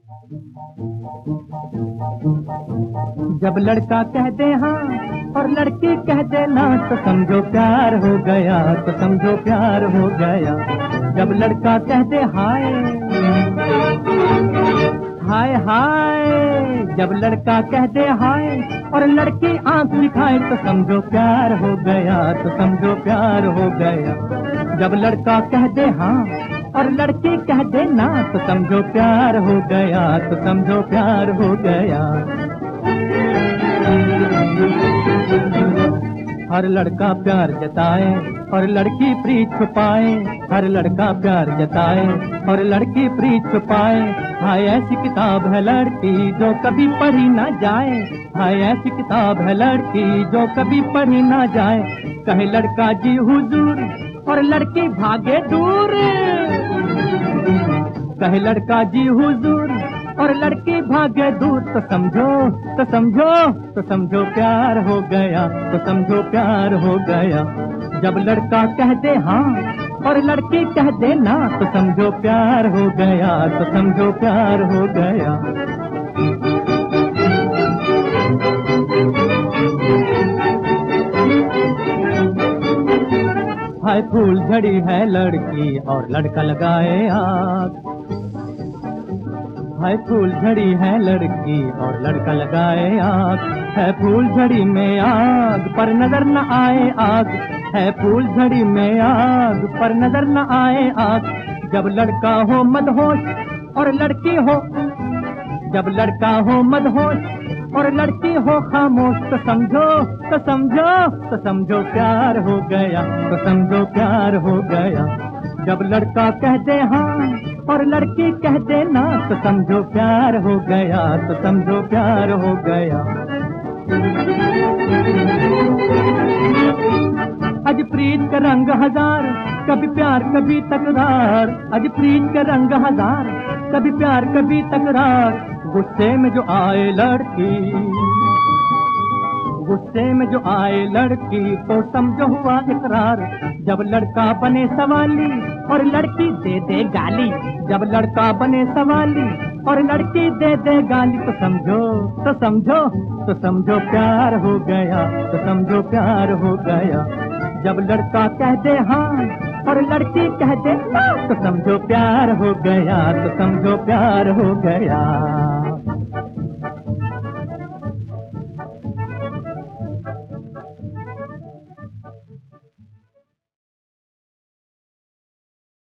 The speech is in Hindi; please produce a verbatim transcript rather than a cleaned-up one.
जब लड़का कह दे हाँ और लड़की कह दे ना तो समझो प्यार हो गया, तो समझो प्यार हो गया। जब लड़का कह दे हाय हाय हाय, जब लड़का कह दे हाय और लड़की आंख दिखाए तो समझो प्यार हो गया, तो समझो प्यार हो गया। जब लड़का कह दे हाँ और लड़की कह दे ना तो समझो प्यार हो गया, तो समझो प्यार हो गया। हर लड़का प्यार जताए और लड़की प्रीत छुपाए, हर लड़का प्यार जताए और लड़की प्रीत छुपाए। हाय ऐसी किताब है लड़की जो कभी पढ़ी ना जाए, हाय ऐसी किताब है लड़की जो कभी पढ़ी ना जाए। कहे लड़का जी हुजूर और लड़की भागे दूर, कहे लड़का जी हुजूर और लड़की भागे दूर तो समझो, तो समझो, तो समझो प्यार हो गया, तो समझो प्यार हो गया। जब लड़का कह दे हाँ और लड़की कह दे ना तो समझो प्यार हो गया, तो समझो प्यार हो गया। हाय फूल झड़ी है लड़की और लड़का लगाए आग, है फूल झड़ी है लड़की और लड़का लगाए आग। है फूल झड़ी में आग पर नजर न आए आग, है फूल झड़ी में आग पर नजर न आए आग। जब लड़का हो मदहोश और लड़की हो, जब लड़का हो मदहोश और लड़की हो खामोश तो समझो, तो समझो, तो समझो प्यार हो गया, तो समझो प्यार हो गया। जब लड़का कह दे हाँ और लड़की कह दे ना तो समझो प्यार हो गया, तो समझो प्यार हो गया। आज प्रीत का रंग हजार, कभी प्यार कभी तकरार, आज प्रीत का रंग हजार, कभी प्यार कभी तकरार। गुस्से में जो आए लड़की, गुस्से में जो आए लड़की तो समझो हुआ इकरार। जब लड़का बने सवाली और लड़की दे दे गाली, जब लड़का बने सवाली और लड़की दे दे गाली तो समझो, तो समझो, तो समझो प्यार हो गया, तो समझो प्यार हो गया। जब लड़का कह दे हाँ और लड़की कह दे ना तो समझो प्यार हो गया, तो समझो प्यार हो गया।